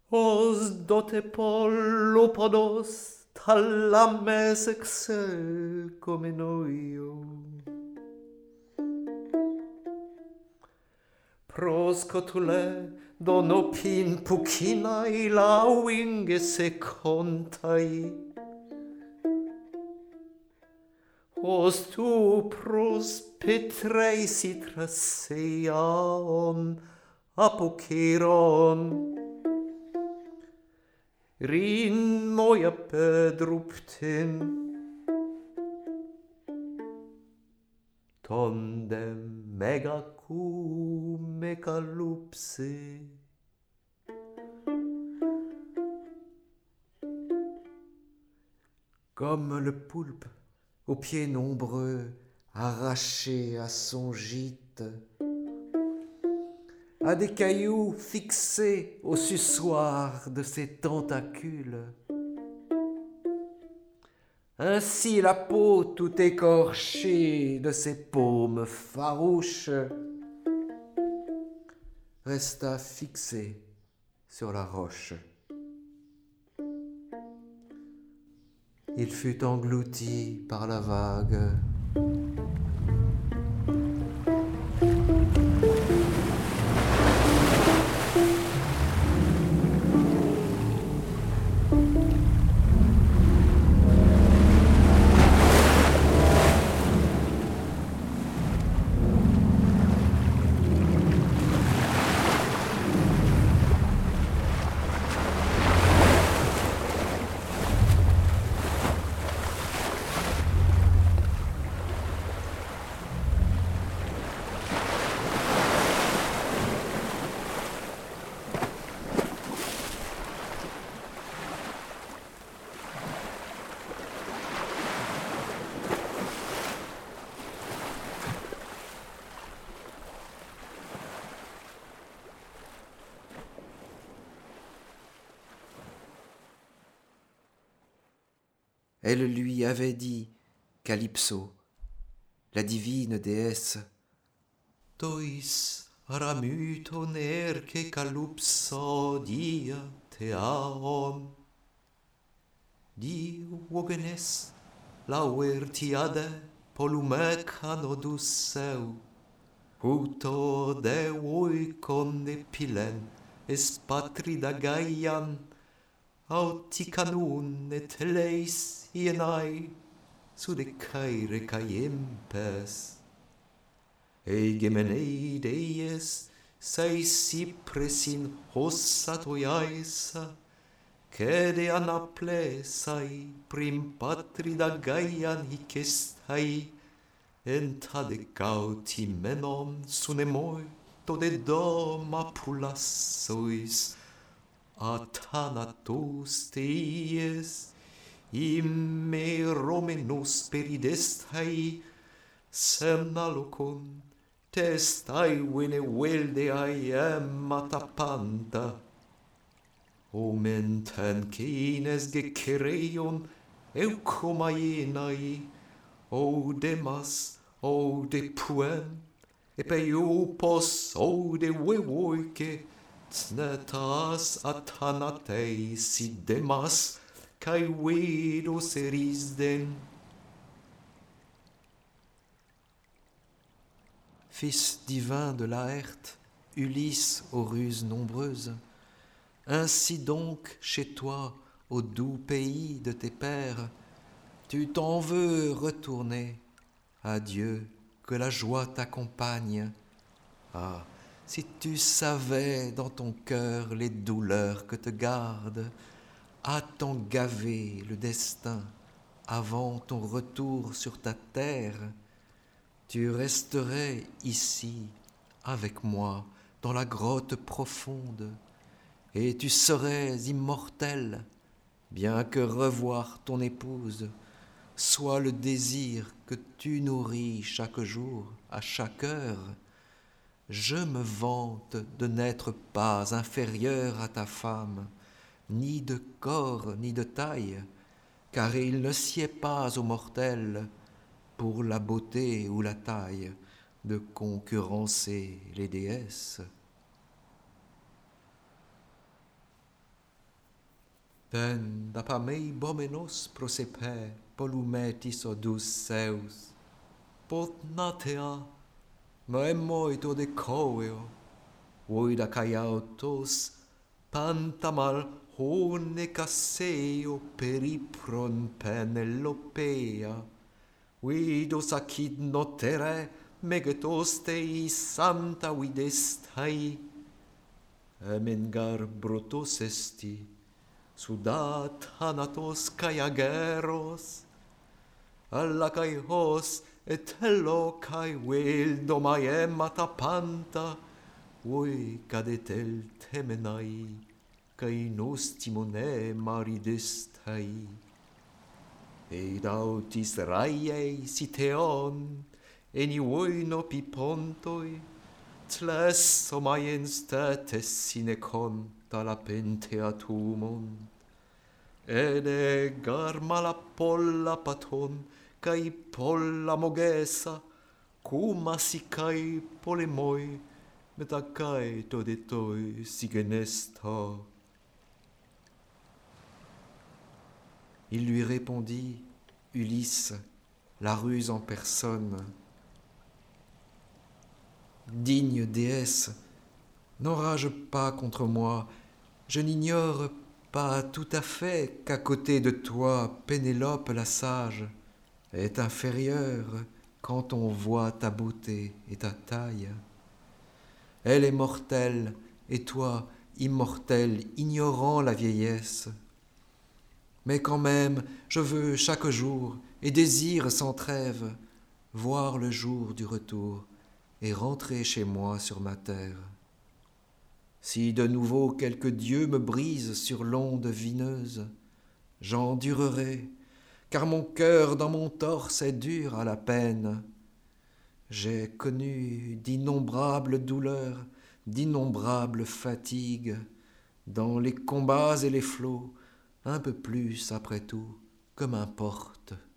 Os dote pollopodos thalames excel come noio. Proscotule donopin pucinai lauinge secontai. Os tu pros petrei citraseaon apoceron. Rin moja pedruptin tondem megacu megalupse. Comme le poulpe aux pieds nombreux arraché à son gîte, à des cailloux fixés au suçoir de ses tentacules. Ainsi la peau tout écorchée de ses paumes farouches resta fixée sur la roche. Il fut englouti par la vague. Elle lui avait dit, Calypso, la divine déesse, Tois ramuton erce calypso dia teaon. Di wogenes lauertiade polumeca nodus seu, Huto de oikon epilen es patrida Gaian, Auticanun et leis ienai sude caere caiempes. Egemeneides sei cypresin hossatoiaesa, Cede anaplesai prim patrida Gaian hicestai, Entade cauti menon sunemoi tode doma pulassois, Athanatos teies, imme romenus peridestai, Semnalocon testai vene veldeai matapanta. Omen kines gecereion eucomaenai, o demas, o de puen, epeiopos, o de wevoike, Tnetas athanateis demas, kai vedos erisden. Fils divin de Laerte, Ulysse aux ruses nombreuses, ainsi donc chez toi, au doux pays de tes pères, tu t'en veux retourner. Adieu, que la joie t'accompagne. Ah, si tu savais dans ton cœur les douleurs que te garde, à t'en gaver le destin avant ton retour sur ta terre, tu resterais ici avec moi dans la grotte profonde, et tu serais immortel, bien que revoir ton épouse soit le désir que tu nourris chaque jour, à chaque heure. Je me vante de n'être pas inférieur à ta femme, ni de corps ni de taille, car il ne sied pas aux mortels, pour la beauté ou la taille, de concurrencer les déesses. Ben da pa mei bomenos prosepe polumetis odus seus. Pot natea, ma emoito de coeo, oida caiautos, pantamal hone caseo peripron Penelopea, vidos acid notere megetos tei santa videstai, emengar brotos esti, sudat thanatos kai ageros, alla kai hos et hello kai vel domaemata panta, voi cadetel temenai, kai nos timone maridestai. Ed autis raiei siteon, eni voino pipontoi, tles omaiens states sine conta la penteatumon. Ede garma la polla paton, kai polla mogesa, cuma sicai polemoi, metacai todetoi sigenesta. Il lui répondit, Ulysse, la ruse en personne. Digne déesse, n'enrage pas contre moi, je n'ignore pas tout à fait qu'à côté de toi, Pénélope la sage est inférieure quand on voit ta beauté et ta taille. Elle est mortelle, et toi, immortel, ignorant la vieillesse. Mais quand même, je veux chaque jour, et désire sans trêve, voir le jour du retour et rentrer chez moi sur ma terre. Si de nouveau quelque dieu me brise sur l'onde vineuse, j'endurerai, car mon cœur dans mon torse est dur à la peine. J'ai connu d'innombrables douleurs, d'innombrables fatigues, dans les combats et les flots, un peu plus après tout, que m'importe.